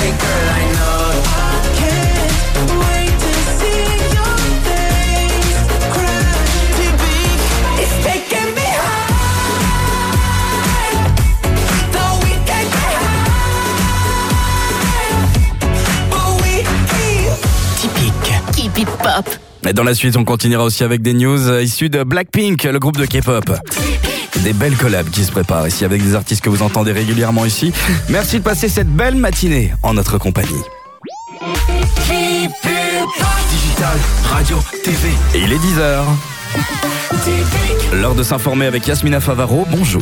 way, girl, I know. Can't wait to see your face crash. Typique, it's taking me high. Though we can't get high, but we keep. Typique. Keep it pop. Et dans la suite, on continuera aussi avec des news issues de Blackpink, le groupe de K-pop. Des belles collabs qui se préparent ici avec des artistes que vous entendez régulièrement ici. Merci de passer cette belle matinée en notre compagnie. Digital, radio, TV. Et il est 10h. L'heure de s'informer avec Yasmina Favaro. Bonjour.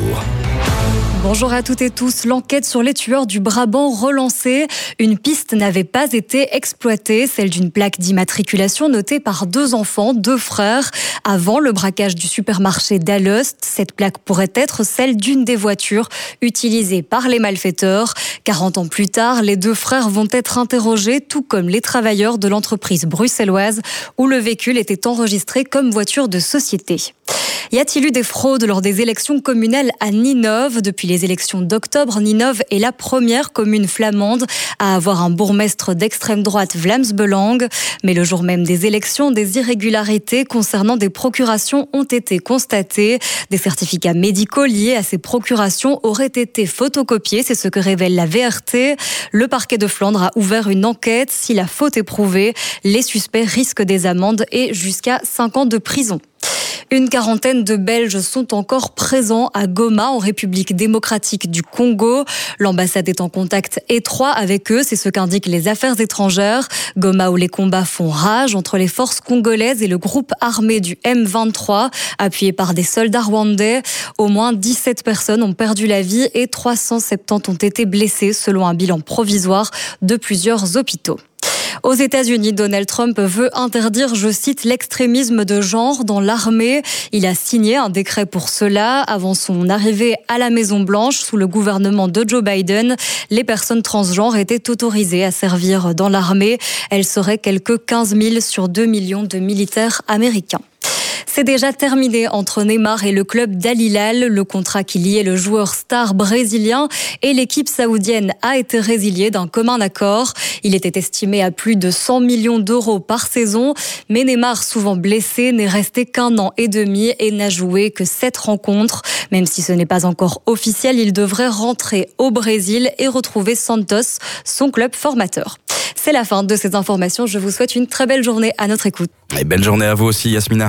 Bonjour à toutes et tous. L'enquête sur les tueurs du Brabant relancée. Une piste n'avait pas été exploitée, celle d'une plaque d'immatriculation notée par 2 enfants, 2 frères. Avant le braquage du supermarché d'Alost, cette plaque pourrait être celle d'une des voitures utilisées par les malfaiteurs. 40 ans plus tard, les 2 frères vont être interrogés, tout comme les travailleurs de l'entreprise bruxelloise où le véhicule était enregistré comme voiture de société. Y a-t-il eu des fraudes lors des élections communales à Ninove ? Depuis les élections d'octobre, Ninove est la première commune flamande à avoir un bourgmestre d'extrême droite, Vlaams Belang. Mais le jour même des élections, des irrégularités concernant des procurations ont été constatées. Des certificats médicaux liés à ces procurations auraient été photocopiés, c'est ce que révèle la VRT. Le parquet de Flandre a ouvert une enquête. Si la faute est prouvée, les suspects risquent des amendes et jusqu'à 5 ans de prison. Une quarantaine de Belges sont encore présents à Goma, en République démocratique du Congo. L'ambassade est en contact étroit avec eux, c'est ce qu'indiquent les affaires étrangères. Goma où les combats font rage entre les forces congolaises et le groupe armé du M23, appuyé par des soldats rwandais. Au moins 17 personnes ont perdu la vie et 370 ont été blessées, selon un bilan provisoire de plusieurs hôpitaux. Aux États-Unis, Donald Trump veut interdire, je cite, l'extrémisme de genre dans l'armée. Il a signé un décret pour cela. Avant son arrivée à la Maison-Blanche, sous le gouvernement de Joe Biden, les personnes transgenres étaient autorisées à servir dans l'armée. Elles seraient quelques 15 000 sur 2 millions de militaires américains. C'est déjà terminé entre Neymar et le club d'Al Hilal. Le contrat qui liait le joueur star brésilien et l'équipe saoudienne a été résilié d'un commun accord. Il était estimé à plus de 100 millions d'euros par saison. Mais Neymar, souvent blessé, n'est resté qu'1 an et demi et n'a joué que 7 rencontres. Même si ce n'est pas encore officiel, il devrait rentrer au Brésil et retrouver Santos, son club formateur. C'est la fin de ces informations. Je vous souhaite une très belle journée à notre écoute. Et belle journée à vous aussi, Yasmina.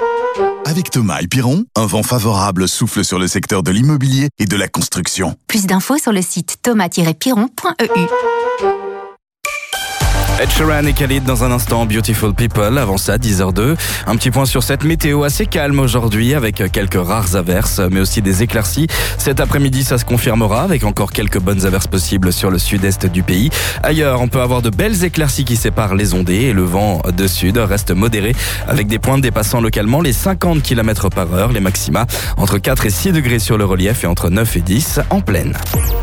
Avec Thomas et Piron, un vent favorable souffle sur le secteur de l'immobilier et de la construction. Plus d'infos sur le site thomas-piron.eu. Ed Sheeran et Khalid dans un instant, Beautiful People. Avant ça, 10h02. Un petit point sur cette météo assez calme aujourd'hui avec quelques rares averses, mais aussi des éclaircies. Cet après-midi, ça se confirmera avec encore quelques bonnes averses possibles sur le sud-est du pays. Ailleurs, on peut avoir de belles éclaircies qui séparent les ondées et le vent de sud reste modéré avec des pointes dépassant localement les 50 km/h. Les maxima entre 4 et 6 degrés sur le relief et entre 9 et 10 en plaine.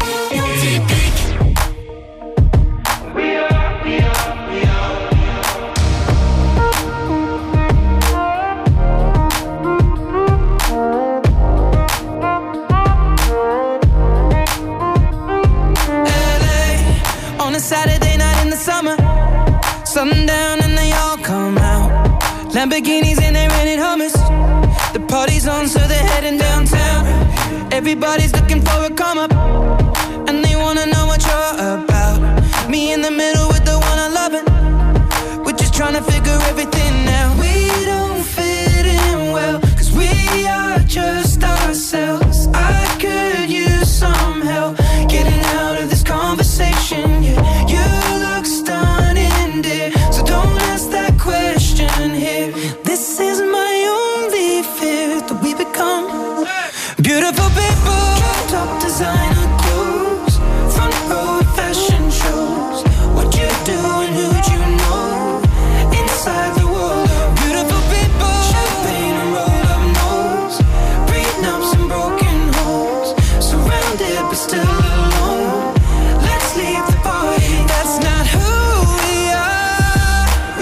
Saturday night in the summer, sundown and they all come out. Lamborghinis and they rented Hummers. The party's on, so they're heading downtown. Everybody's looking for a come up, and they wanna know what you're about. Me in the middle with the one I loving. We're just trying to figure everything out. We don't fit in well, 'cause we are just ourselves. I could use some help getting out of this conversation. Yeah, you look stunning, dear, so don't ask that question here. This is my only fear, that we become beautiful people. Top designer clothes, front row fashion shows. What you do and who'd you know? Inside the world of beautiful people. Champagne and roll up nose, prenups and broken homes. Surrounded but still alone. Let's leave the party. That's not who we are.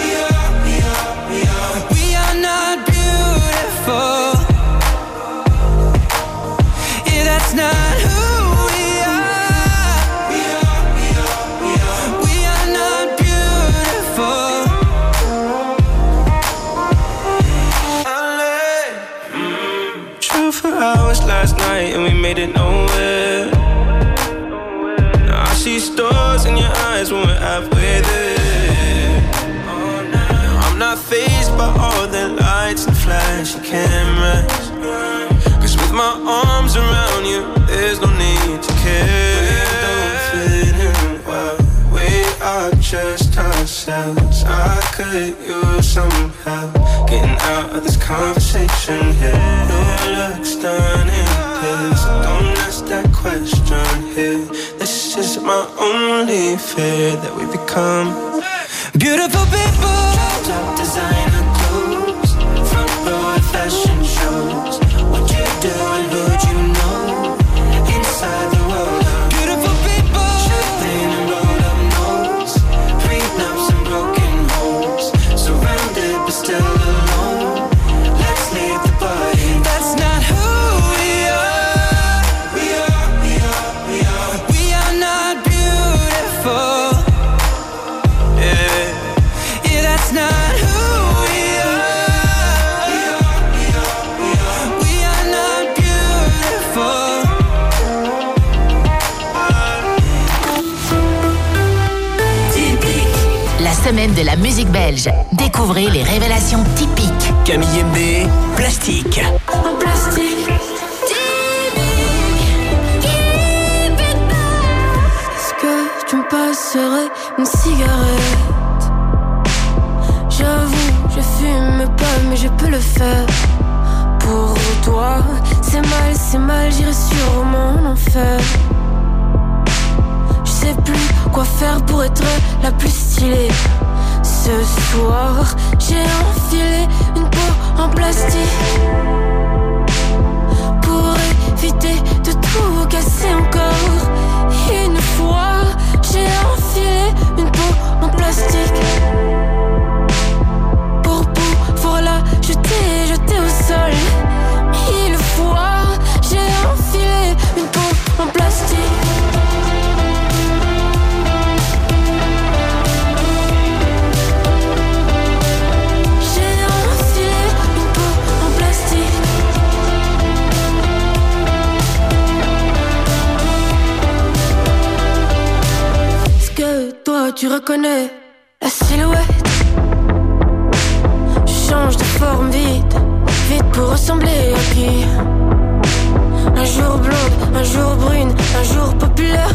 We are not beautiful. Yeah, that's not who we are. and we made it nowhere. Now I see stars in your eyes when we're halfway there. Now I'm not fazed by all the lights and flashy cameras, 'cause with my arms around you, there's no need to care. We don't fit in well, we are just ourselves. I could use some help getting out of this conversation here. Your looks done in pills, so don't ask that question here. This is my only fear, that we become beautiful people. Top designer clothes, front row at fashion shows. What you do and who'd you know inside the world of Beautiful people. champagne and rolled up nose, prenups and broken homes. Surrounded but still alone. Let's leave the party. That's not who we are. We are not beautiful. Yeah, that's not who we are. We are not beautiful. La semaine de la musique belge. Découvrez les révélations typiques. Camille MB, Plastique. En plastique. Est-ce que tu me passerais une cigarette? J'avoue, je fume pas, mais je peux le faire. Pour toi, c'est mal, j'irai sûrement en enfer. Je sais plus quoi faire pour être la plus stylée. Ce soir, j'ai enfilé une peau en plastique pour éviter de tout casser encore. Une fois, j'ai enfilé une peau en plastique pour pouvoir la jeter au sol. Mille fois, j'ai enfilé une peau en plastique. Tu reconnais la silhouette. Je change de forme vite pour ressembler à qui? Un jour blonde, un jour brune, un jour populaire.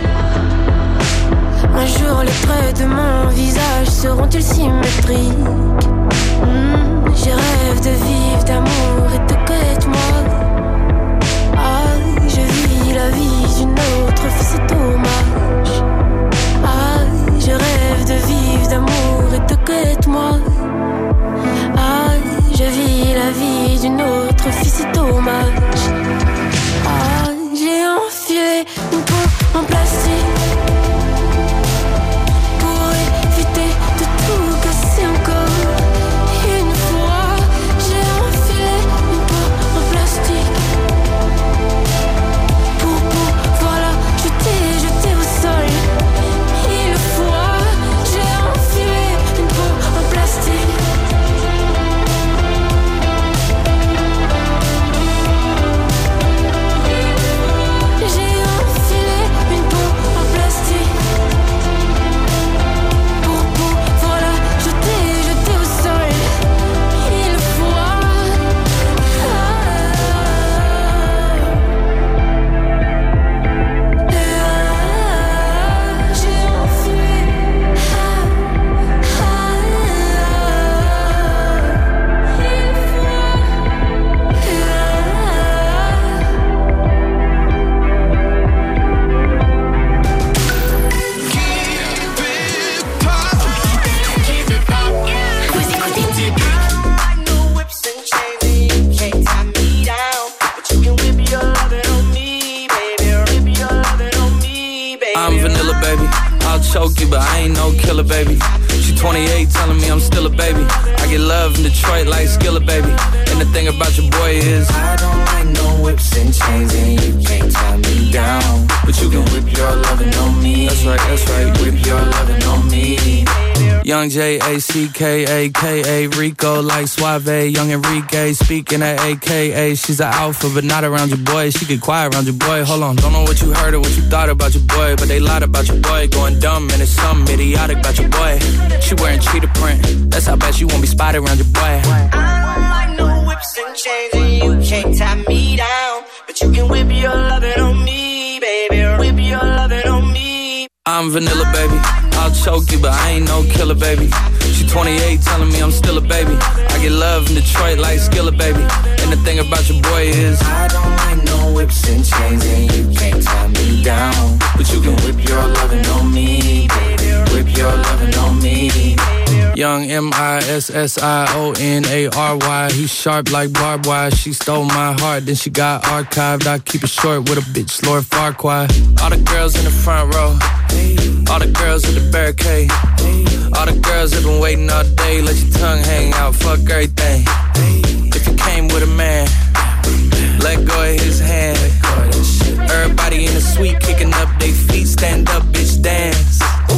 Un jour les traits de mon visage seront-ils symétriques? Je rêve de vivre, d'amour et de connaître-moi. Ah, je vis la vie d'une autre fille, c'est dommage. Ah, je rêve de vivre, d'amour et de connaître-moi. Ah, je vis la vie d'une autre fille, c'est dommage. Ah, j'ai enfilé une peau en plastique pour éviter de tout casser encore. Une fois, j'ai enfilé une peau en plastique pour pouvoir la jeter au sol. Une fois, j'ai enfilé une peau en plastique. J'ai enfilé une peau en plastique pour pouvoir la jeter au sol. Une fois, j'ai enfilé. I'm vanilla, baby. I'll choke you, but I ain't no killer, baby. She 28, telling me I'm still a baby. I get love in Detroit like Skillet, baby. And the thing about your boy is I don't like no whips and chains, and you can't tie me down. But you can whip your lovin' on me. That's right, whip your lovin' on me. Young J-A-C-K-A-K-A, Rico like Suave, young Enrique, speaking at AKA. She's an alpha, but not around your boy. She get quiet around your boy. Hold on, don't know what you heard or what you thought about your boy, but they lied about your boy. Going dumb and it's something idiotic about your boy. She wearing cheetah print, that's how bad she won't be spotted around your boy. I don't like no whips and chains, and you can't tie me down, but you can whip your lovin' on me, baby. Whip your lovin' on me. I'm vanilla, baby. I'll choke you, but I ain't no killer, baby. She 28, telling me I'm still a baby. I get love in Detroit like Skilla, baby. And the thing about your boy is I don't like no whips and chains, and you can't tie me down, but you can whip your lovin' on me, baby. Whip your lovin' on me. Young M-I-S-S-I-O-N-A-R-Y. He's sharp like barbed wire. She stole my heart, then she got archived. I keep it short with a bitch, Lord Farquaad. All the girls in the front row, all the girls at the barricade, all the girls have been waiting all day. Let your tongue hang out, fuck everything. If you came with a man, let go of his hand. Everybody in the suite kicking up their feet. Stand up, bitch, dance.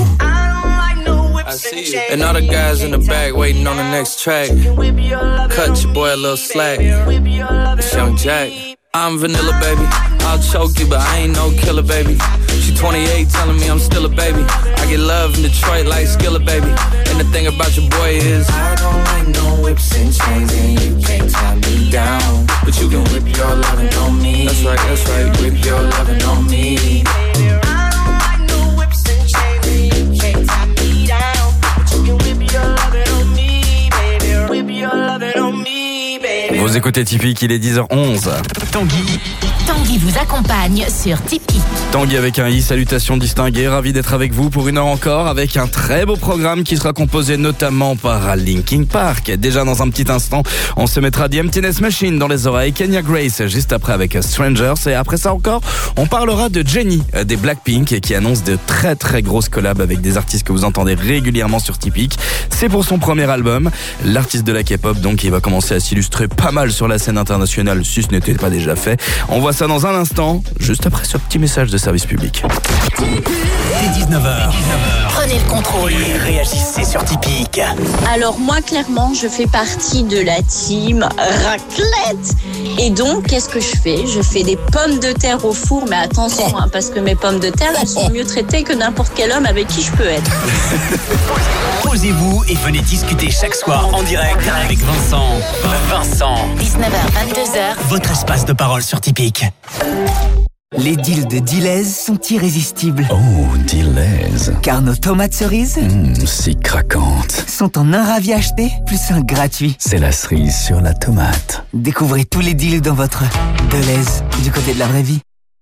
I see you. And all the guys in the back waiting on the next track. Cut your boy a little slack. It's Young Jack. I'm vanilla, baby. I'll choke you, but I ain't no killer, baby. She 28, telling me I'm still a baby. I get love in Detroit like Skilla, baby. And the thing about your boy is I don't like no whips and chains, and you can't tie me down, but you can whip your lovin' on me. That's right, that's right. Whip your lovin' on me. I don't like no whips and chains, and you can't tie me down, but you can whip your lovin' on me, baby. Whip your lovin' on me, baby. Vous écoutez Typique, il est 10h11. Tanguy vous accompagne sur Typique. Tanguy avec un I, salutations distinguées, ravi d'être avec vous pour une heure encore avec un très beau programme qui sera composé notamment par Linkin Park. Déjà dans un petit instant, on se mettra The Emptiness Machine dans les oreilles, Kenya Grace juste après avec Strangers, et après ça encore, on parlera de Jennie des Blackpink qui annonce de très très grosses collabs avec des artistes que vous entendez régulièrement sur Typique. C'est pour son premier album, l'artiste de la K-pop donc qui va commencer à s'illustrer pas mal sur la scène internationale si ce n'était pas déjà fait. On voit ça dans un instant, juste après ce petit message de service public. Dès 19h. Prenez le contrôle. Et réagissez sur Typique. Alors moi, clairement, je fais partie de la team raclette. Et donc, qu'est-ce que je fais ? Je fais des pommes de terre au four, mais attention, parce que mes pommes de terre, elles sont mieux traitées que n'importe quel homme avec qui je peux être. Posez-vous et venez discuter chaque soir en direct avec Vincent. 19h, 22h. Votre espace de parole sur Typique. Les deals de Deleuze sont irrésistibles. Oh, Deleuze. Car nos tomates cerises Si craquantes. sont en un ravi acheté, plus un gratuit. C'est la cerise sur la tomate. Découvrez tous les deals dans votre Deleuze, du côté de la vraie vie.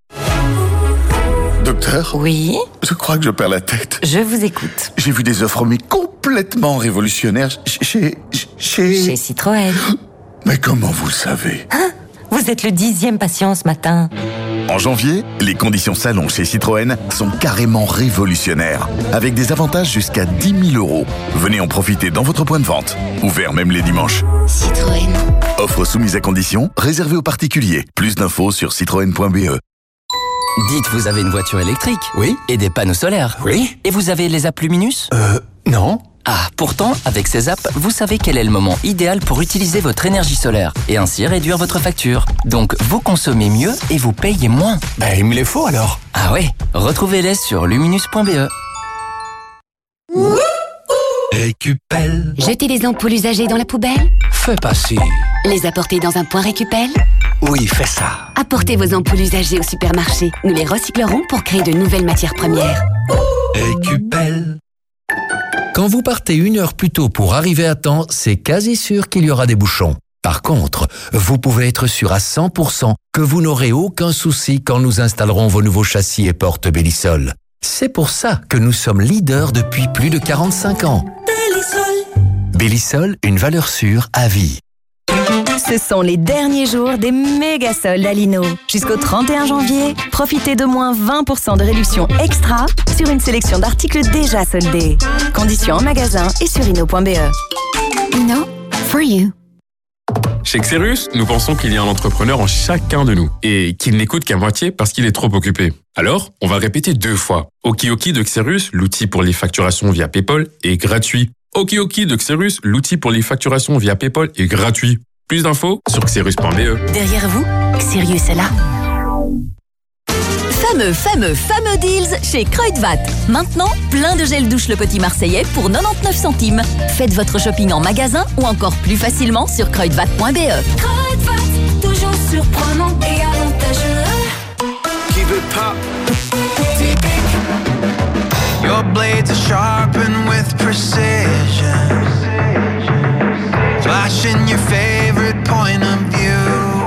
Docteur ? Oui ? Je crois que je perds la tête. Je vous écoute. J'ai vu des offres mais complètement révolutionnaires chez Citroën. Mais comment vous le savez ? Vous êtes le 10e patient ce matin. En janvier, les conditions salon chez Citroën sont carrément révolutionnaires, avec des avantages jusqu'à 10 000 €. Venez en profiter dans votre point de vente, ouvert même les dimanches. Citroën. Offre soumise à conditions, réservée aux particuliers. Plus d'infos sur citroën.be. Dites, vous avez une voiture électrique ? Oui. Et des panneaux solaires ? Oui. Et vous avez les apps Luminus ? Non. Ah, pourtant, avec ces apps, vous savez quel est le moment idéal pour utiliser votre énergie solaire et ainsi réduire votre facture. Donc, vous consommez mieux et vous payez moins. Ben, il me les faut alors. Ah ouais ? Retrouvez-les sur luminus.be. Récupelle. Jeter les ampoules usagées dans la poubelle ? Fais pas si. Les apporter dans un point récupelle ? Oui, fais ça. Apportez vos ampoules usagées au supermarché. Nous les recyclerons pour créer de nouvelles matières premières. Récupelle. Quand vous partez 1 heure plus tôt pour arriver à temps, c'est quasi sûr qu'il y aura des bouchons. Par contre, vous pouvez être sûr à 100% que vous n'aurez aucun souci quand nous installerons vos nouveaux châssis et portes Bellisol. C'est pour ça que nous sommes leaders depuis plus de 45 ans. Bellisol. Bellisol, une valeur sûre à vie. Ce sont les derniers jours des méga soldes à Lino. Jusqu'au 31 janvier, profitez de moins 20% de réduction extra sur une sélection d'articles déjà soldés. Conditions en magasin et sur Lino.be. Lino, for you. Chez Xerus, nous pensons qu'il y a un entrepreneur en chacun de nous et qu'il n'écoute qu'à moitié parce qu'il est trop occupé. Alors, on va répéter 2 fois. Okioki de Xerus, l'outil pour les facturations via PayPal, est gratuit. Okioki de Xerus, l'outil pour les facturations via PayPal est gratuit. Plus d'infos sur xerus.be. Derrière vous, Sirius est là. Fameux deals chez Kruidvat. Maintenant, plein de gel douche Le Petit Marseillais pour 99 centimes. Faites votre shopping en magasin ou encore plus facilement sur kruidvat.be. Kruidvat, toujours surprenant et avantageux. Keep it pop. Your blades are sharpened with precision. Flashing your favorite point of view.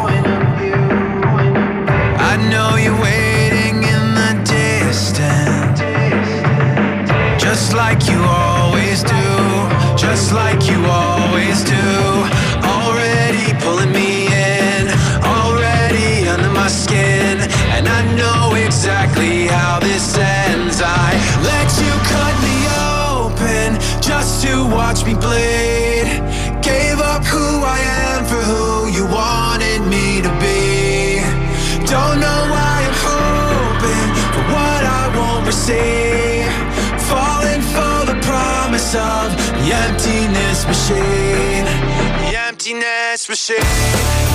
I know you're waiting in the distance, just like you always do, just like you always do. Already pulling me in, already under my skin, and I know exactly how this ends. I let you cut me open just to watch me bleed. Gave up who I am for who you wanted me to be. Don't know why I'm hoping for what I won't receive. Falling for the promise of the emptiness machine. The emptiness machine.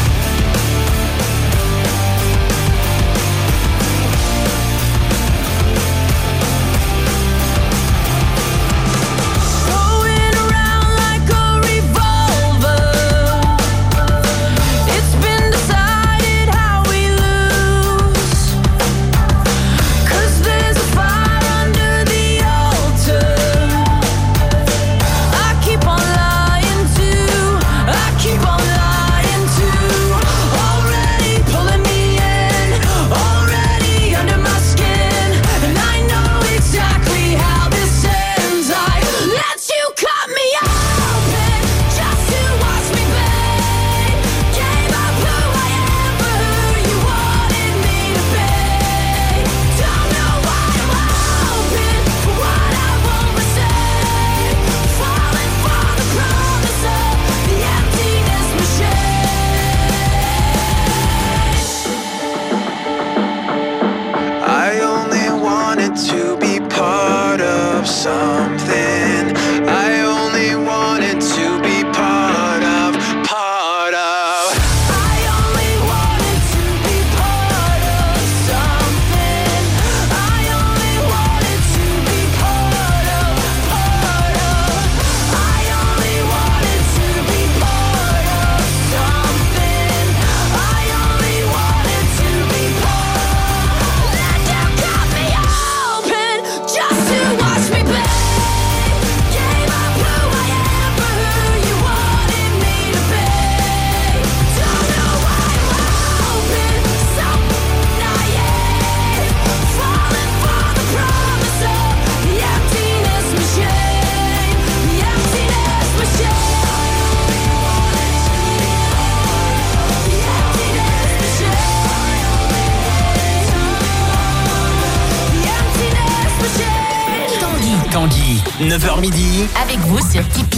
Tanguy, 9h midi. Avec vous sur Tipeee.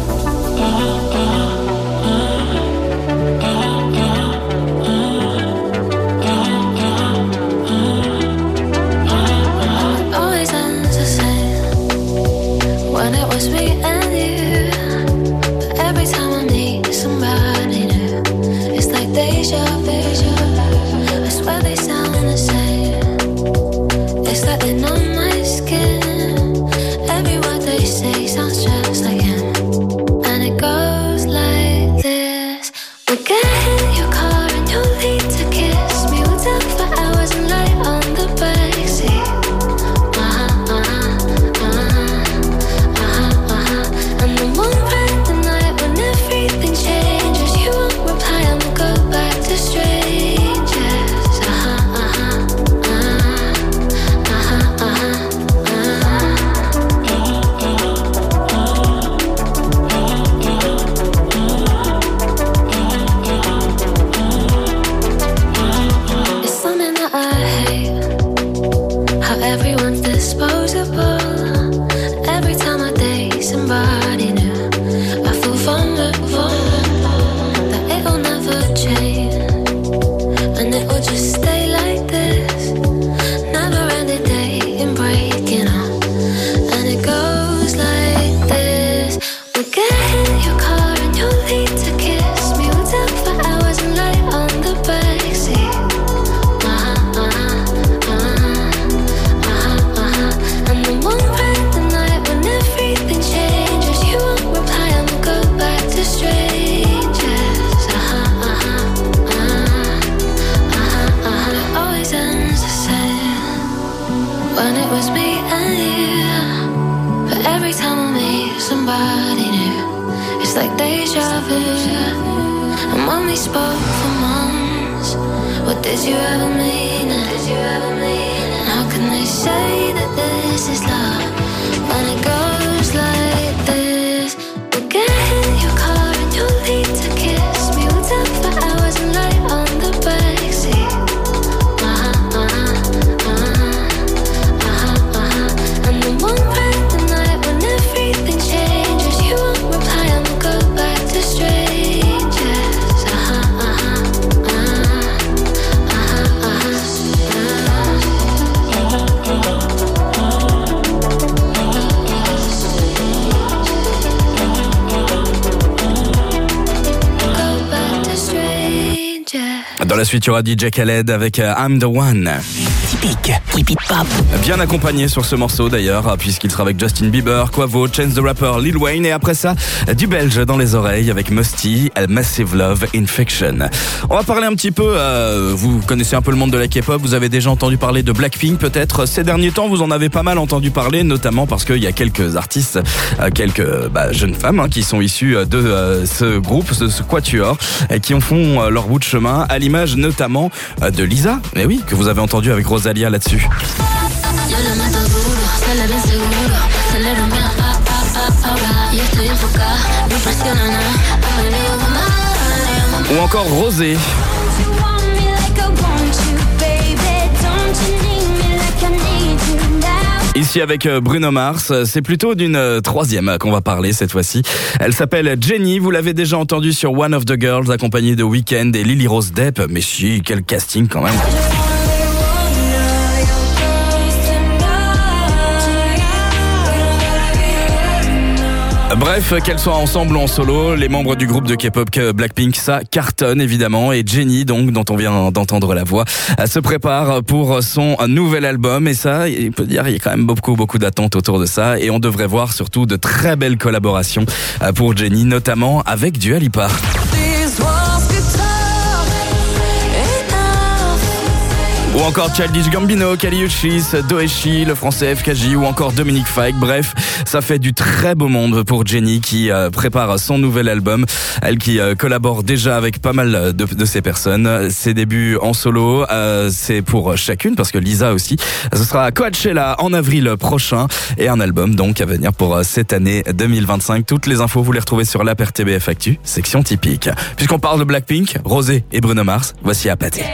Always ends the same when it was me and you. But every time I need somebody new, it's like deja vu. I swear they sound the same. It's like they're on my skin. Every word they say sounds just like him, and it goes like when it was me and you. But every time I meet somebody new, it's like deja vu. And when we spoke for months, what did you ever mean? And how can they say that this is love when it goes like this? We'll get in your car and you'll need to kiss me. We'll talk for hours and lie on the backseat. And then one random night when everything changes, you won't reply and we'll go back to strangers. Dans la suite, il y aura DJ Khaled avec I'm the One. Typique, hip hop. Bien accompagné sur ce morceau d'ailleurs, puisqu'il sera avec Justin Bieber, Quavo, Chance the Rapper, Lil Wayne, et après ça, du belge dans les oreilles avec Musty, Massive Love Infection. On va parler un petit peu, vous connaissez un peu le monde de la K-pop, vous avez déjà entendu parler de Blackpink peut-être. Ces derniers temps, vous en avez pas mal entendu parler, notamment parce qu'il y a quelques artistes, quelques jeunes femmes qui sont issues de ce groupe, ce quatuor, qui en font leur bout de chemin, à l'image notamment de Lisa, mais oui, que vous avez entendu avec Rosalia là-dessus. Ou encore Rosé. Ici avec Bruno Mars, c'est plutôt d'une troisième qu'on va parler cette fois-ci. Elle s'appelle Jennie, vous l'avez déjà entendue sur One of the Girls, accompagnée de Weeknd et Lily Rose Depp. Mais si, quel casting quand même. Bref, qu'elles soient ensemble ou en solo, les membres du groupe de K-pop Blackpink, ça cartonne évidemment. Et Jennie, donc, dont on vient d'entendre la voix, se prépare pour son nouvel album. Et ça, il peut dire, il y a quand même beaucoup d'attentes autour de ça. Et on devrait voir surtout de très belles collaborations pour Jennie, notamment avec Dua Lipa. Ou encore Childish Gambino, Kali Uchis, Doeshi, le français FKJ ou encore Dominique Fike. Bref, ça fait du très beau monde pour Jennie qui prépare son nouvel album. Elle qui collabore déjà avec pas mal de ces personnes. Ses débuts en solo, c'est pour chacune parce que Lisa aussi. Ce sera à Coachella en avril prochain et un album donc à venir pour cette année 2025. Toutes les infos vous les retrouvez sur l'app RTBF Actu, section typique. Puisqu'on parle de Blackpink, Rosé et Bruno Mars, voici Apathé.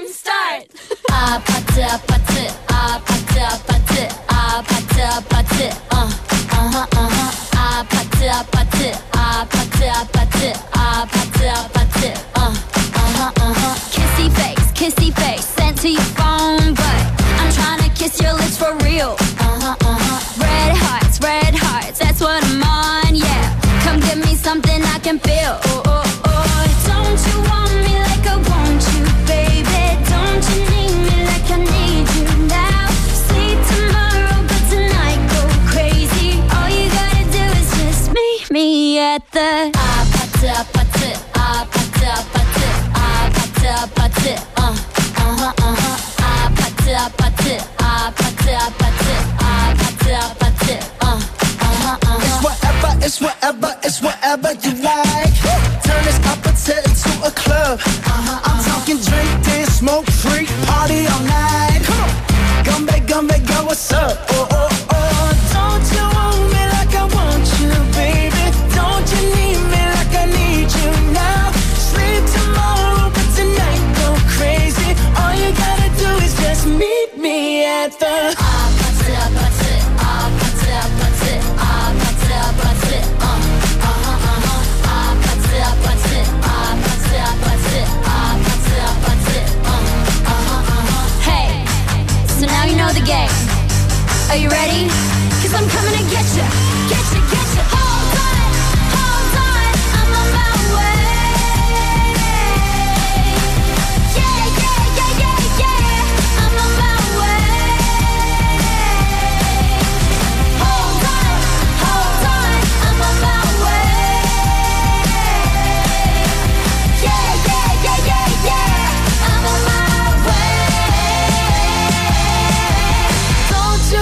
Kissy face, sent to your phone, but I'm trying to kiss your lips for real. Red hearts, that's what I'm on, yeah. Come give me something I can feel. Don't you want me like I want you, baby? Don't you need me like I need you now? See tomorrow, but tonight go crazy. All you gotta do is just meet me at the It's whatever you like. Turn this opposite into a club. I'm talking drink, dance, smoke, freak, party all night. Come back, girl, what's up? Oh. Don't you want me like I want you, baby? Don't you need me like I need you now? Sleep tomorrow, but tonight go crazy. All you gotta do is just meet me at the Hey, so now you know the game. Are you ready? 'Cause I'm coming to get you. Hold on, I'm on my way. Yeah, I'm on my way. Hold on, I'm on my way. Yeah, I'm on my way. Don't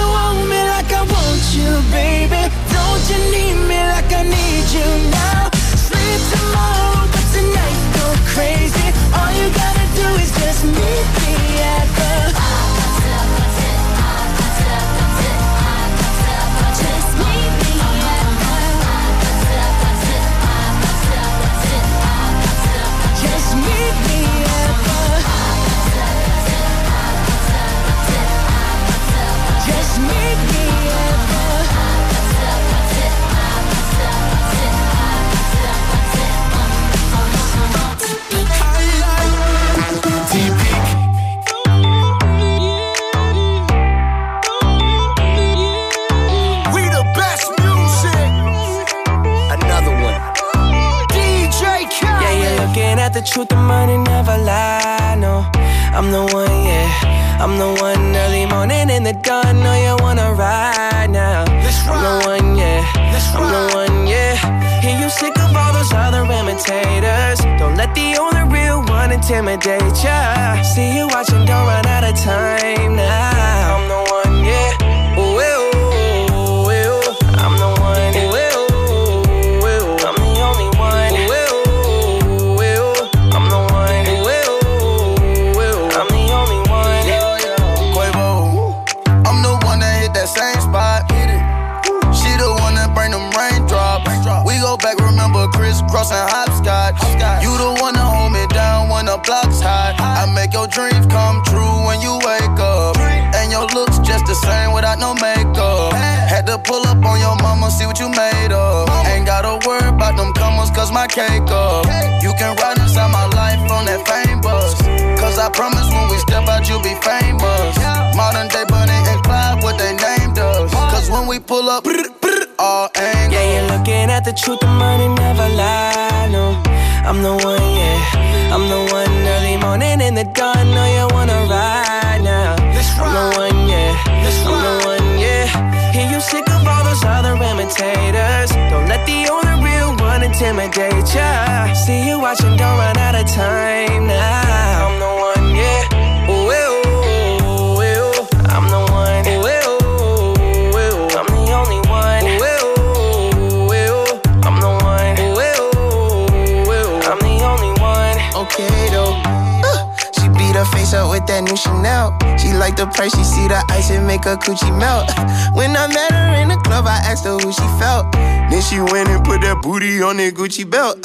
truth, the money never lie, no. I'm the one, yeah. I'm the one early morning in the dawn. Know you wanna ride now. I'm the one, yeah. I'm the one, yeah. Hear you sick of all those other imitators. Don't let the only real one intimidate ya. See you watching, don't run out of time now. I'm the one, yeah. Ooh, ooh, ooh. I'm the one, ooh, ooh, ooh. I'm the only one, ooh, ooh, ooh. I'm the one, ooh, ooh, ooh. I'm the only one. Quavo, I'm the one that hit that same spot. She the one that bring them raindrops. We go back, remember crisscrossing hopscotch. You the one that hold me down when the block's hot. I make your dreams come true when you wake up. And your looks just the same without no makeup. Had to pull up on your mama, see what you made of. Ain't gotta worry about them comers, cause my cake up. You can ride inside my life on that fame bus. Cause I promise when we step out, you'll be famous. Modern day Bonnie and Clyde, what they named us. Cause when we pull up, all angles. Yeah, you're looking at the truth, the money never lie, no. I'm the one, yeah. I'm the one early morning in the dawn. Know you wanna ride now. I'm the one, yeah. I'm the one, yeah. Hear you sick of all those other imitators. Don't let the only real one intimidate ya. See you watching, don't run out of time now. I'm the one, yeah. Ooh, ooh, ooh. I'm the one, ooh, ooh, ooh. I'm the only one, ooh, ooh, ooh. I'm the one, ooh, ooh, ooh. I'm the only one. Okay though, she beat her face up with that new Chanel. She like the price, she see the ice and make her coochie melt. When I met her in the club, I asked her who she felt. Then she went and put that booty on that Gucci belt.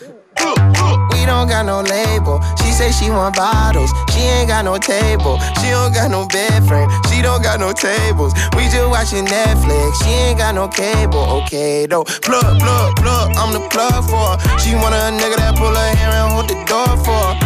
We don't got no label. She say she want bottles. She ain't got no table. She don't got no bed frame. She don't got no tables. We just watching Netflix. She ain't got no cable. Okay though. Plug, plug, plug. I'm the plug for her. She want a nigga that pull her hair and hold the door for her.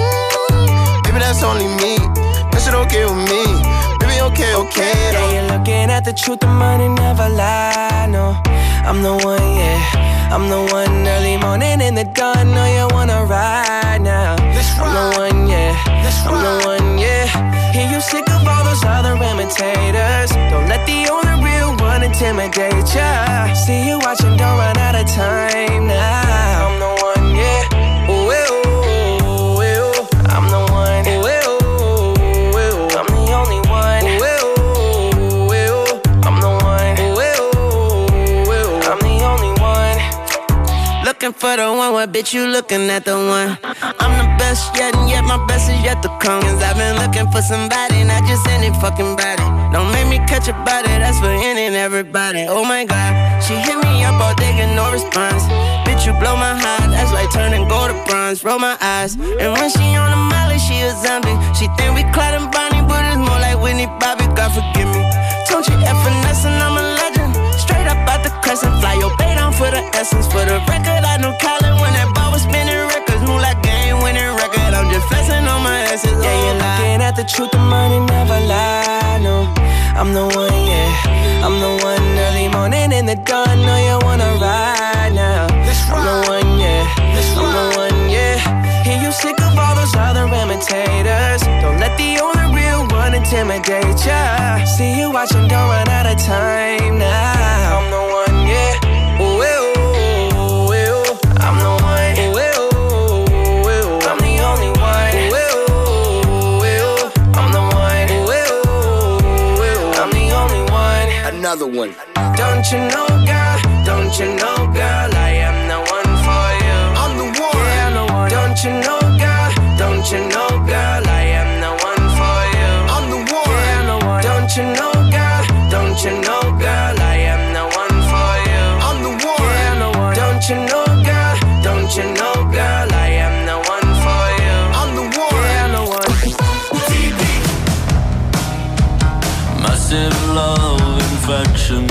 Baby, that's only me. That shit okay with me. Baby, okay, okay though. Yeah, you're looking at the truth, the money never lie, no. I'm the one, yeah. I'm the one early morning in the dawn. Know you wanna ride now. I'm the one, yeah. I'm the one, yeah. Hear you sick of all those other imitators. Don't let the only real one intimidate ya. See you watching, don't run out of time now. I'm the one, yeah. Ooh, ooh, ooh. I'm the one, ooh, ooh, ooh. I'm the only one, ooh, ooh, ooh. I'm the one, ooh, ooh, ooh. I'm the only one. Looking for the one, what bitch you looking at the one? I'm the best yet, and yet my best is yet to come. Cause I've been looking for somebody, not just any fucking body. Don't make me catch a body, that's for any and everybody. Oh my God, she hit me up all day, get no response. Bitch, you blow my heart, that's like turning gold to bronze. Roll my eyes, and when she on the molly, she a zombie. She think we Clyde and Bonnie, but it's more like Whitney Bobby, God forgive me. Don't you F finesse and I'm a legend. Straight up out the crescent, fly your bait on for the essence. For the record, I knew Colin when that ball was spinning records. Move like game winning record, I'm just flexing on my essence. Yeah, you're looking at the truth, the money never lie, no. I'm the one, yeah. I'm the one early morning in the dawn. Know you wanna ride now. I'm the one, yeah. I'm the one, yeah. Hear you sick of all those other imitators. Don't let the only real one intimidate ya. See you watching, don't run out of time now. I'm the one, yeah. Ooh, ooh, ooh. I'm the one, ooh, ooh, ooh. I'm the only one, ooh, ooh, ooh. I'm the one, ooh, ooh, ooh. I'm the only one. Another one. Don't you know, girl? Don't you know, girl? I am the one for you. I'm the one. Yeah, I'm the one. Don't you know, girl? Don't you know, girl? I am the one for you. I'm the one. Yeah, I'm the one. Don't you know, girl? Don't you know, girl? I am the one for you. I'm the one. Yeah, I'm the one. Don't you know, girl? Don't you know, girl? I am the one for you. I'm the one. Yeah, I'm the one. Massive love infection.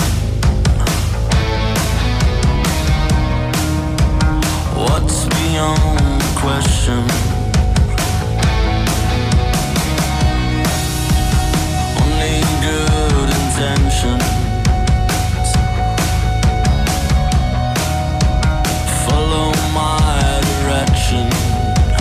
What's beyond question? Only good intentions. Follow my direction.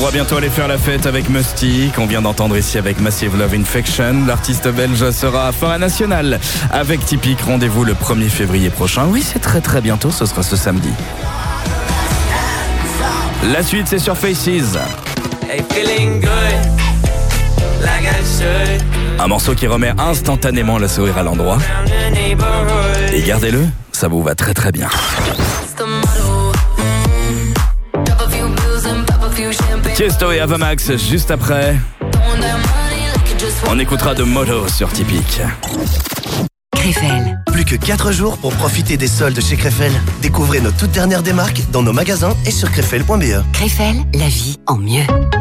va bientôt aller faire la fête avec Musty, qu'on vient d'entendre ici avec Massive Love Infection. L'artiste belge sera à Forêt Nationale avec Typique. Rendez-vous le 1er février prochain. Oui, c'est très très bientôt, ce sera ce samedi. La suite, c'est sur Faces. Hey, feeling good, like I should. Un morceau qui remet instantanément le sourire à l'endroit. Et gardez-le, ça vous va très très bien. Tiesto et Avamax juste après. On écoutera de Moto sur Typique. Krefel. Plus que 4 jours pour profiter des soldes chez Krefel. Découvrez nos toutes dernières démarques dans nos magasins et sur krefel.be. Krefel, la vie en mieux.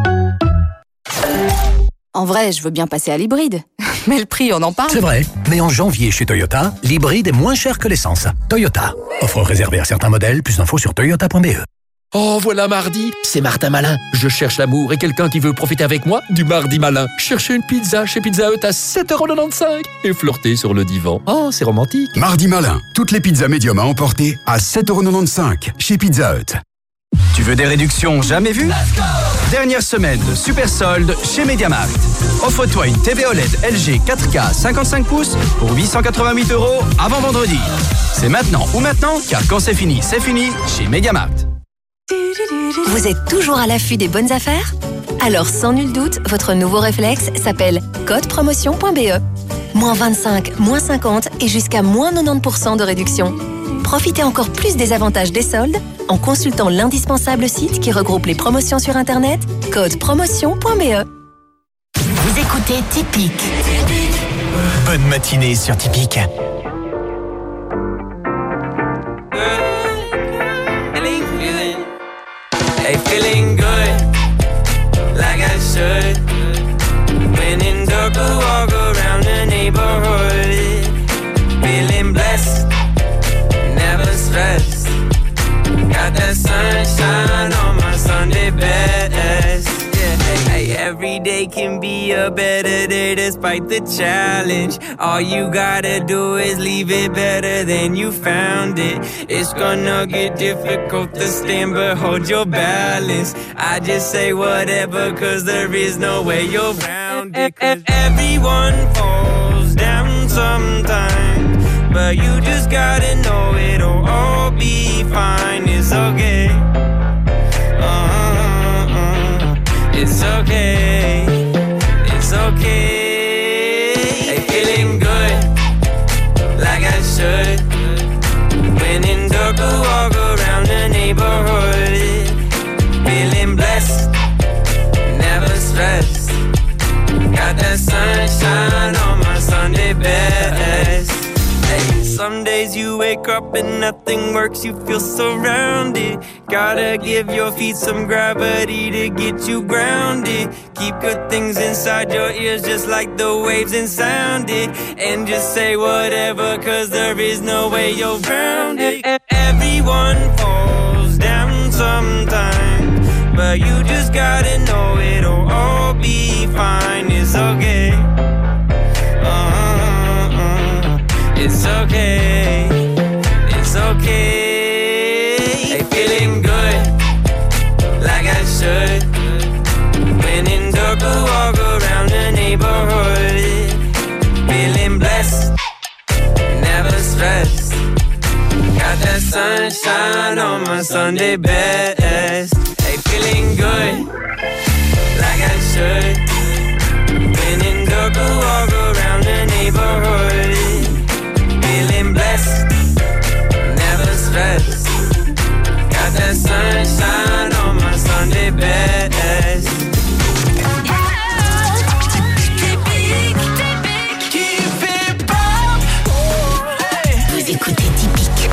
En vrai, je veux bien passer à l'hybride. Mais le prix, on en parle. C'est vrai, mais en janvier chez Toyota, l'hybride est moins cher que l'essence. Toyota. Offre réservée à certains modèles, plus d'infos sur toyota.be. Oh, voilà mardi, c'est Martin Malin. Je cherche l'amour et quelqu'un qui veut profiter avec moi du mardi malin. Chercher une pizza chez Pizza Hut à 7,95€ et flirter sur le divan. Oh, c'est romantique. Mardi malin, toutes les pizzas médium à emporter à 7,95€ chez Pizza Hut. Tu veux des réductions jamais vues? Dernière semaine de super soldes chez MediaMarkt. Offre-toi une TV OLED LG 4K 55 pouces pour 888€ avant vendredi. C'est maintenant ou maintenant, car quand c'est fini chez MediaMarkt. Vous êtes toujours à l'affût des bonnes affaires? Alors sans nul doute, votre nouveau réflexe s'appelle codepromotion.be. Moins 25, moins 50 et jusqu'à moins 90% de réduction. Profitez encore plus des avantages des soldes en consultant l'indispensable site qui regroupe les promotions sur Internet, codepromotion.be. Vous écoutez Typique. Bonne matinée sur Typique. Hey, feeling good, like I should. When in dark, I walk around the neighborhood. Feeling blessed, never stressed. Got that sunshine on my Sunday best. Yeah, hey, every day can be a better day despite the challenge. All you gotta do is leave it better than you found it. It's gonna get difficult to stand, but hold your balance. I just say whatever, cause there is no way you're round it. Everyone falls down sometimes, but you just gotta know it'll all be fine. It's okay. It's okay. It's okay. Hey, feeling good, like I should. When in dark, I walk around the neighborhood. Feeling blessed, never stressed. Got that sunshine on my Sunday best. Hey, some days you wake up and nothing works, you feel surrounded. Gotta give your feet some gravity to get you grounded. Keep good things inside your ears just like the waves and sound it. And just say whatever, cause there is no way you're round it. Everyone falls down sometimes, but you just gotta know it'll all be fine. It's okay. It's okay, it's okay. Hey, feeling good, like I should. When in dark, I walk around the neighborhood. Feeling blessed, never stressed. Got that sunshine on my Sunday best. Hey, feeling good, like I should. When in dark, I walk around the neighborhood. Feeling blessed, never stressed. Got that sunshine on my Sunday best. Vous écoutez Typique.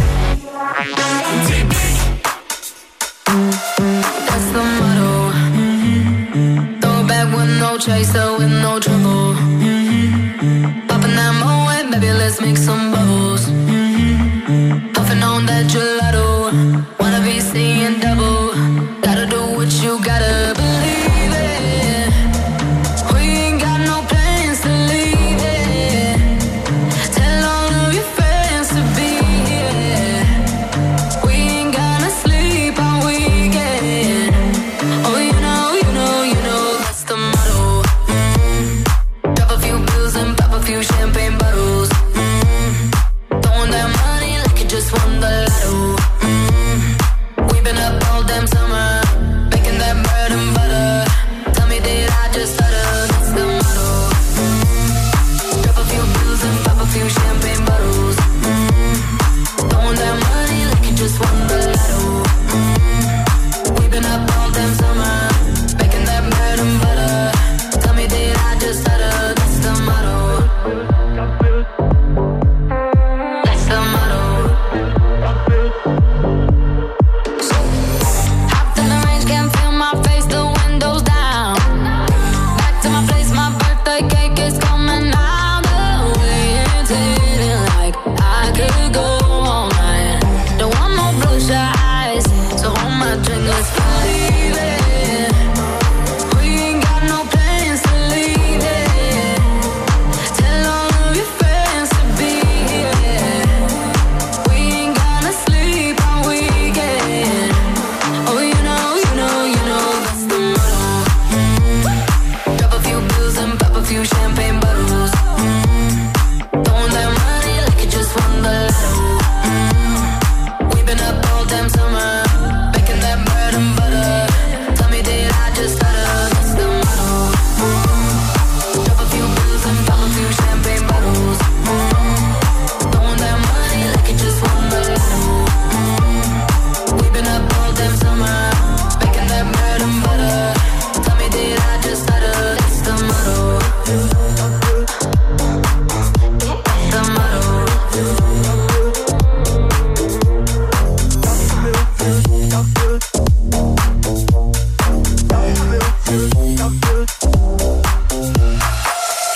That's the motto. Throw back with no chaser, with no trouble. Popping that Moet, baby, let's make some bubbles. Puffing on that gelato. Wanna be seeing double. Gotta do what you gotta believe it. We ain't got no plans to leave it. Tell all of your friends to be here. We ain't gonna sleep all weekend. Oh, you know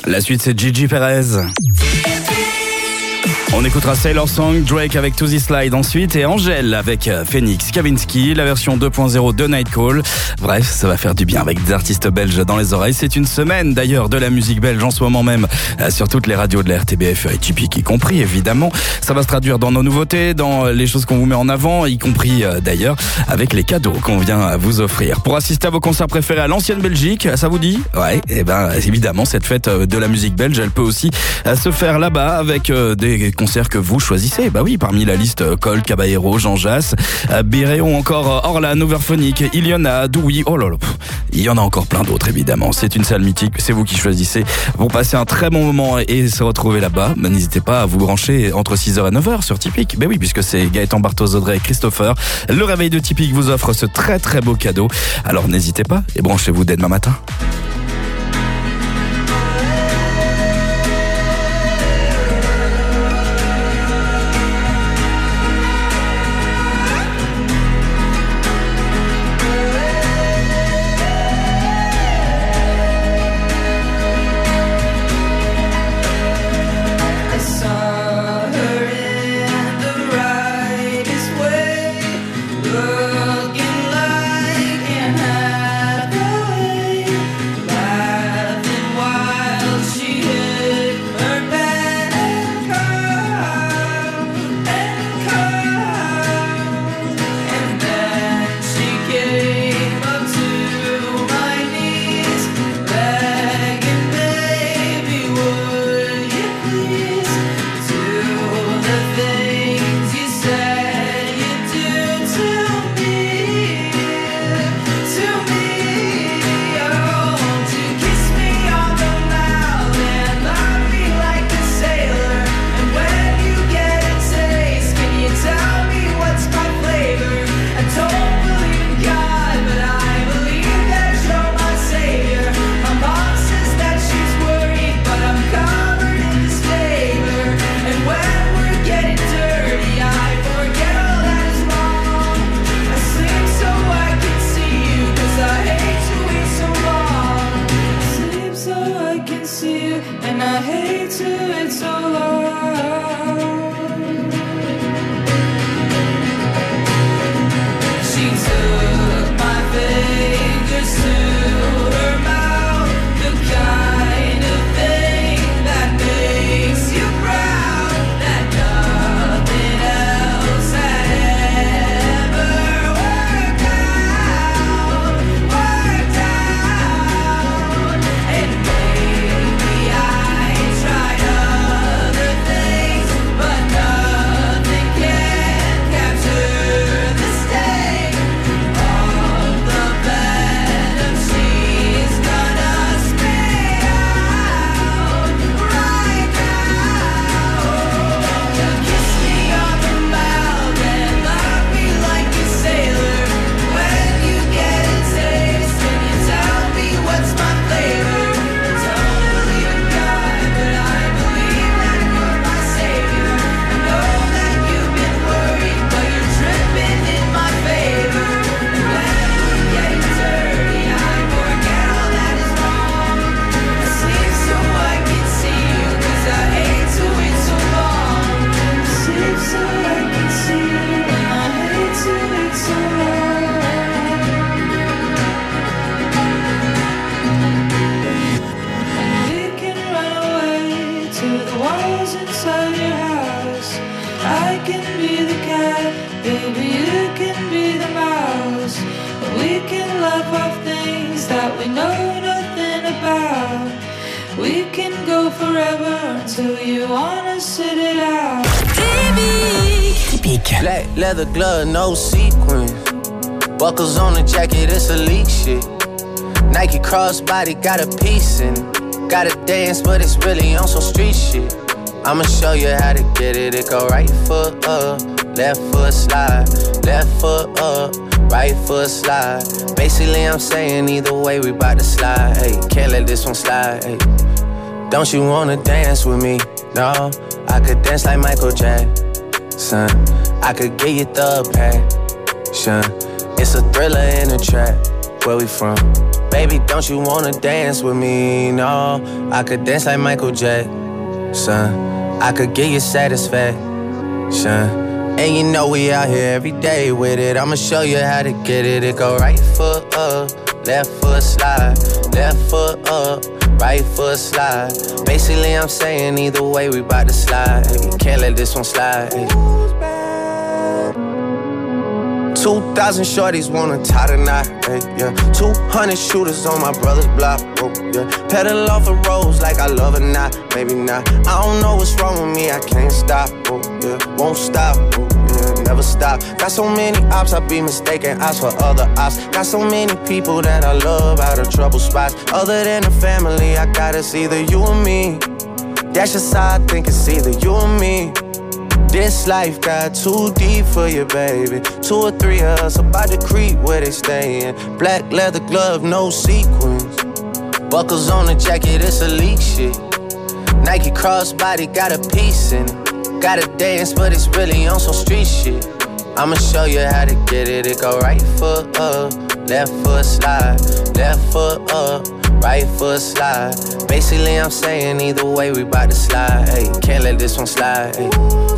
La suite, c'est Gigi Perez. On écoutera Sailor Song, Drake avec To This Slide ensuite et Angèle avec Phoenix Kavinsky, la version 2.0 de Night Call. Bref, ça va faire du bien avec des artistes belges dans les oreilles. C'est une semaine d'ailleurs de la musique belge en ce moment même sur toutes les radios de la RTBF et Typique y compris évidemment. Ça va se traduire dans nos nouveautés, dans les choses qu'on vous met en avant, y compris d'ailleurs avec les cadeaux qu'on vient vous offrir. Pour assister à vos concerts préférés à l'ancienne Belgique, ça vous dit? Ouais, et ben évidemment cette fête de la musique belge, elle peut aussi se faire là-bas avec des concerts que vous choisissez. Bah oui, parmi la liste Colt, Caballero, Jean Jass, Biréon, encore Orlan, Overphonic, Iliona, Doui, oh là là, il y en a encore plein d'autres évidemment. C'est une salle mythique, c'est vous qui choisissez pour passer un très bon moment et se retrouver là-bas. Bah, n'hésitez pas à vous brancher entre 6h et 9h sur Typique. Bah oui, puisque c'est Gaëtan Bartos, Audrey et Christopher. Le réveil de Typique vous offre ce très très beau cadeau. Alors n'hésitez pas et branchez-vous dès demain matin. Black leather glove, no sequins. Buckles on the jacket, it's elite shit. Nike crossbody got a piece in it. Gotta dance, but it's really on some street shit. I'ma show you how to get it. It go right foot up, left foot slide, left foot up, right foot slide. Basically, I'm saying either way, we bout to slide. Hey, can't let this one slide. Hey, don't you wanna dance with me? No, I could dance like Michael Jackson. I could get you the passion. It's a thriller in a trap. where we from? Baby, don't you wanna dance with me? No, I could dance like Michael Jackson. I could give you satisfaction. And you know we out here every day with it. I'ma show you how to get it. It go right foot up, left foot slide, left foot up, right foot slide. Basically I'm saying either way we bout to slide. Can't let this one slide. 2,000 shorties wanna tie the knot, yeah. 200 shooters on my brother's block, oh, yeah. Pedal off the roads like I love it, not, maybe not. I don't know what's wrong with me, I can't stop, oh, yeah. Won't stop, oh, yeah, never stop. Got so many ops, I be mistaken ops for other ops. Got so many people that I love out of trouble spots. Other than the family, I got it's either you or me. That's just how I think it's either you or me. This life got too deep for you, baby. 2 or 3 of us about to creep where they stayin'. Black leather glove, no sequins. Buckles on the jacket, it's elite shit. Nike crossbody got a piece in it. Gotta dance, but it's really on some street shit. I'ma show you how to get it. It go right foot up, left foot slide, left foot up, right foot slide. Basically I'm saying either way we bout to slide. Ay, can't let this one slide. Ay.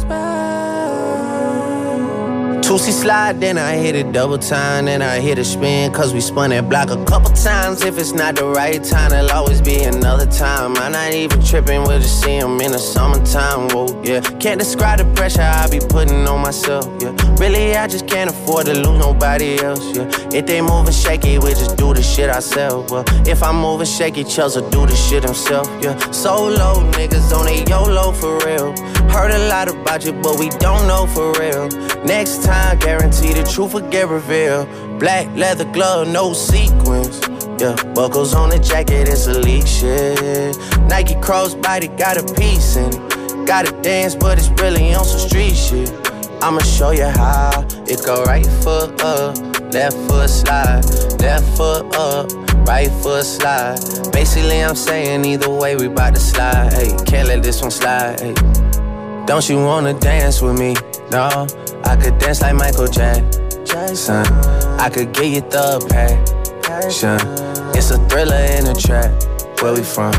2C slide, then I hit it double time, then I hit a spin, cause we spun that block a couple times. If it's not the right time, there'll always be another time. I'm not even tripping, we'll just see him in the summertime, whoa, yeah. Can't describe the pressure I be putting on myself, yeah. Really, I just can't afford to lose nobody else, yeah. If they moving shaky, we just do the shit ourselves, well. If I'm moving shaky, Chelsea do the shit himself, yeah. Solo niggas on a YOLO for real. Heard a lot about you, but we don't know for real. Next time, guarantee the truth will get revealed. Black leather glove, no sequins. Yeah, buckles on the jacket, it's elite shit. Nike crossbody got a piece in it. Gotta dance, but it's really on some street shit. I'ma show you how. It go right foot up, left foot slide, left foot up, right foot slide. Basically I'm saying either way we bout to slide. Ay, can't let this one slide. Ay. Don't you wanna dance with me? No, I could dance like Michael Jackson. I could give you the passion. It's a thriller in a trap. Where we from?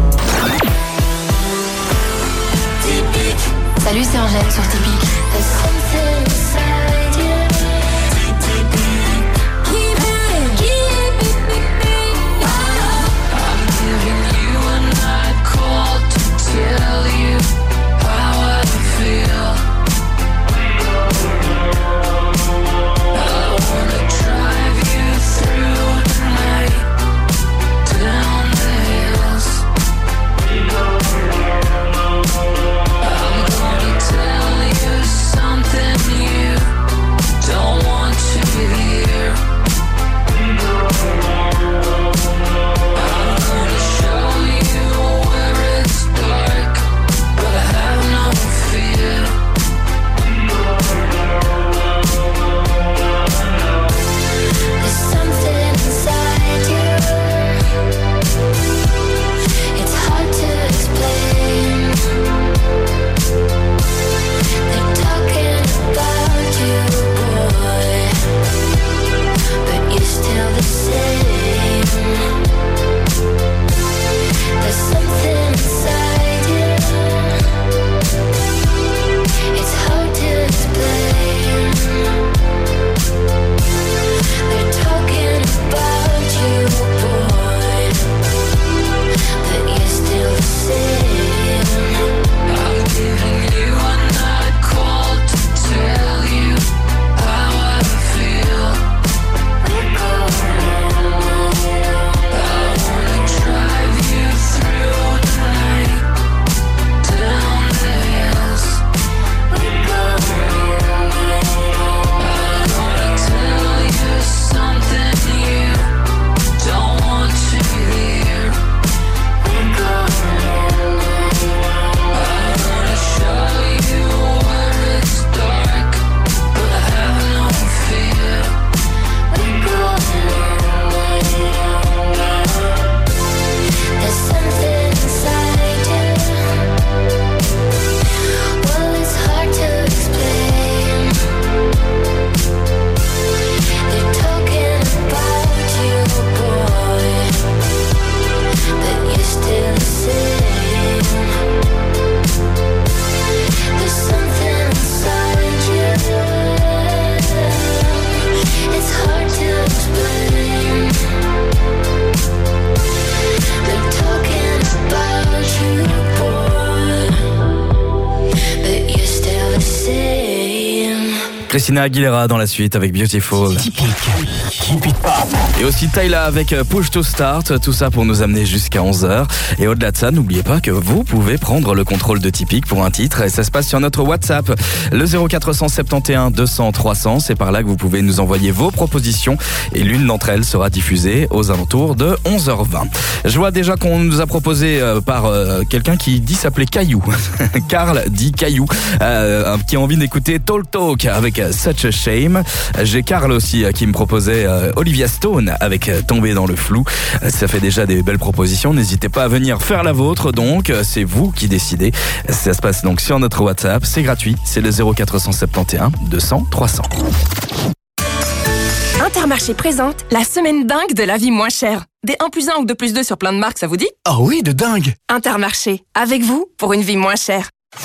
Salut, c'est Angèle sur Typique. You Christina Aguilera dans la suite avec Beautiful. Et aussi Tyla avec Push to Start, tout ça pour nous amener jusqu'à 11h. Et au-delà de ça, n'oubliez pas que vous pouvez prendre le contrôle de Tipeee pour un titre et ça se passe sur notre WhatsApp, le 0471 200 300. C'est par là que vous pouvez nous envoyer vos propositions et l'une d'entre elles sera diffusée aux alentours de 11h20. Je vois déjà qu'on nous a proposé par quelqu'un qui dit s'appeler Caillou. Karl dit Caillou, qui a envie d'écouter Talk avec Such a Shame. J'ai Karl aussi qui me proposait Olivia Stone avec Tomber dans le flou. Ça fait déjà des belles propositions. N'hésitez pas à venir faire la vôtre. Donc, c'est vous qui décidez. Ça se passe donc sur notre WhatsApp. C'est gratuit. C'est le 0471 200 300. Intermarché présente la semaine dingue de la vie moins chère. Des 1+1 ou 2+2 sur plein de marques, ça vous dit? Ah oui, de dingue. Intermarché, avec vous pour une vie moins chère.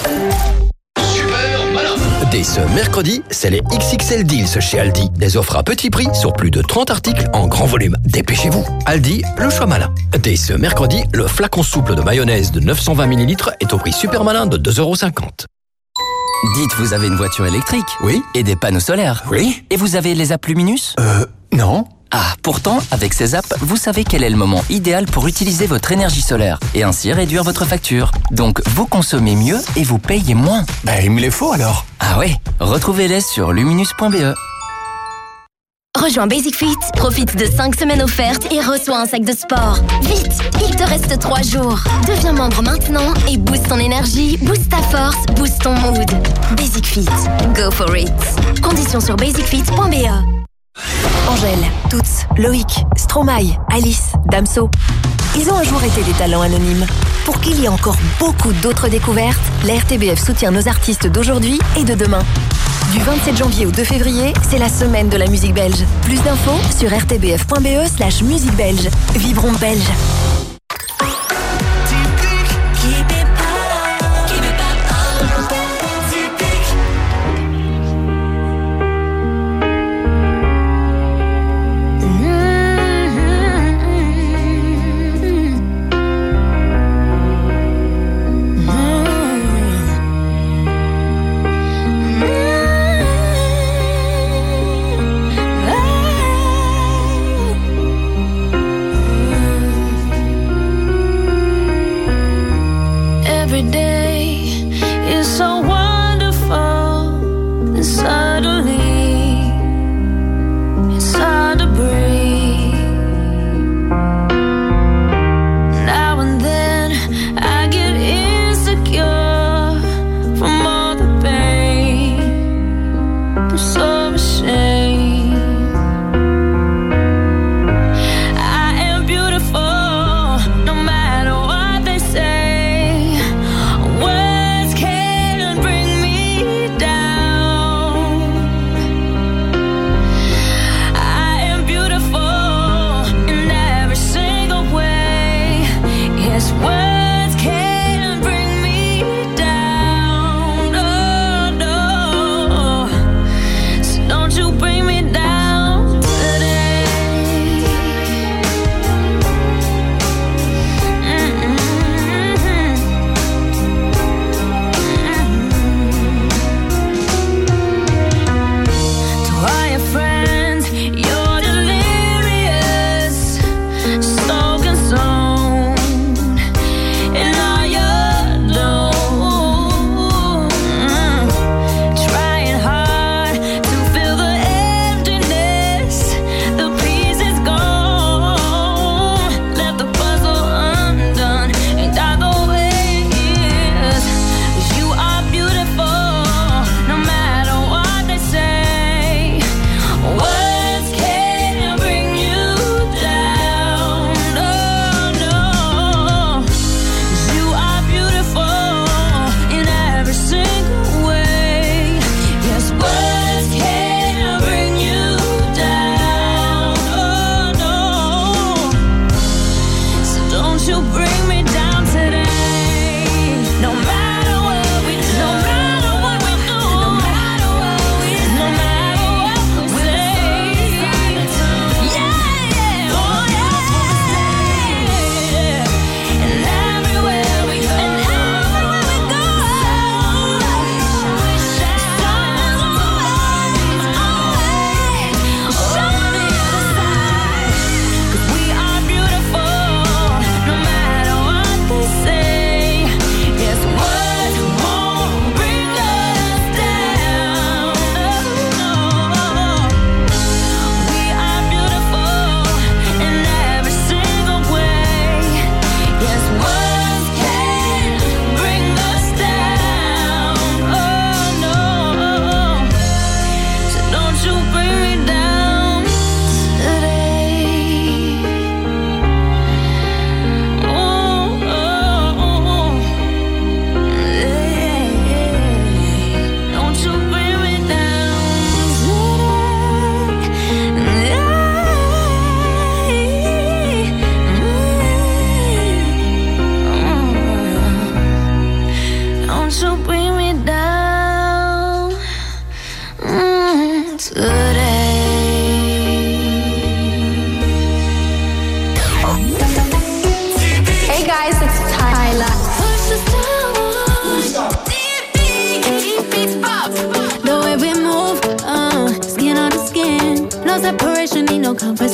Dès ce mercredi, c'est les XXL Deals chez Aldi. Des offres à petit prix sur plus de 30 articles en grand volume. Dépêchez-vous. Aldi, le choix malin. Dès ce mercredi, le flacon souple de mayonnaise de 920 ml est au prix super malin de 2,50 €. Dites, vous avez une voiture électrique? Oui. Et des panneaux solaires? Oui. Et vous avez les apps Luminus? Non. Ah, pourtant, avec ces apps, vous savez quel est le moment idéal pour utiliser votre énergie solaire et ainsi réduire votre facture. Donc, vous consommez mieux et vous payez moins. Il me les faut alors. Ah ouais? Retrouvez-les sur luminus.be. Rejoins Basic Fit, profite de 5 semaines offertes et reçois un sac de sport. Vite, il te reste 3 jours. Deviens membre maintenant et booste ton énergie, booste ta force, booste ton mood. Basic Fit, go for it. Conditions sur basicfit.be. Angèle, Toots, Loïc, Stromae, Alice, Damso. Ils ont un jour été des talents anonymes. Pour qu'il y ait encore beaucoup d'autres découvertes, la RTBF soutient nos artistes d'aujourd'hui et de demain. Du 27 janvier au 2 février, c'est la semaine de la musique belge. Plus d'infos sur rtbf.be/musique belge. Vibrons belge.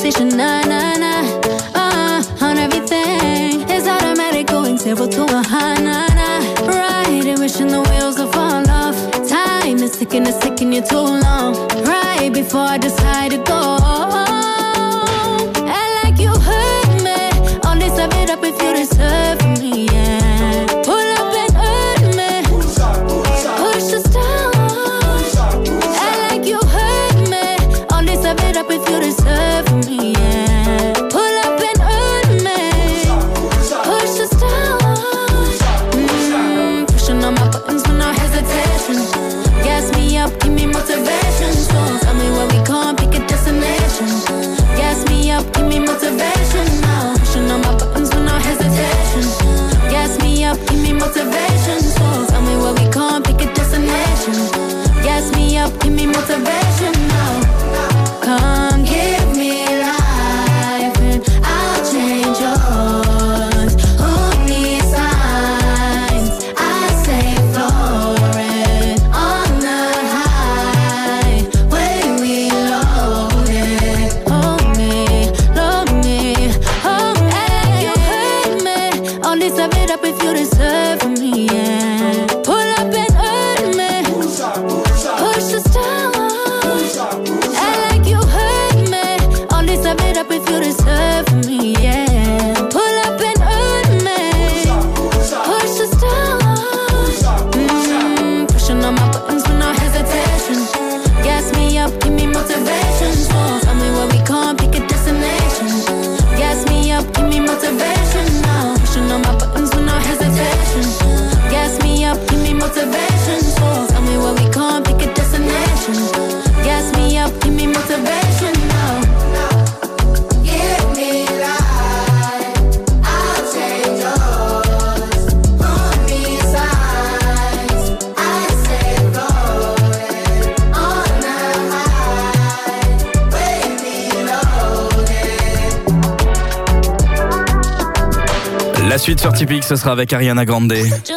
conversation, nah, nah, nah. On everything, it's automatic going 0 to 100, nah. Right, and wishing the wheels will fall off. Time is ticking, it's taking you too long. Right before I decide to go. And like you hurt me, only serve it up if you deserve me, yeah. Pull up and hurt me, push us down. And like you hurt me, only serve it up if you deserve me, yeah. Pull up and hurt me, push us down. Pushing on my buttons with no hesitation. Gas me up, give me motivation. So tell me where we going, pick a destination. Gas me up, give me motivation now. Pushing on my buttons with no hesitation. Gas me up, give me motivation. So tell me where we going, pick a destination. Gas me up, give me motivation now. Come give me life and I'll change yours. Who needs signs? I say floating on the highway we loaded. Hold me, hold me. And you hurt me, only serve it up if you deserve me, yeah. Pull up and hurt me, push us down. And like you hurt me, only serve it up if you deserve me, yeah. Pull up and hurt me, push us down. Pushing on my buttons with no hesitation. Gas me up, give me motivation. So tell me where we going, pick a destination. Gas me up, give me motivation now. Pushing on my buttons with no hesitation. Gas me up, give me motivation. So tell me where we going, pick a destination. Gas me up, give me motivation now. Give me life, I'll change yours. Who needs signs? I say floating on the highway we loaded. La suite sur Typique, ce sera avec Ariana Grande.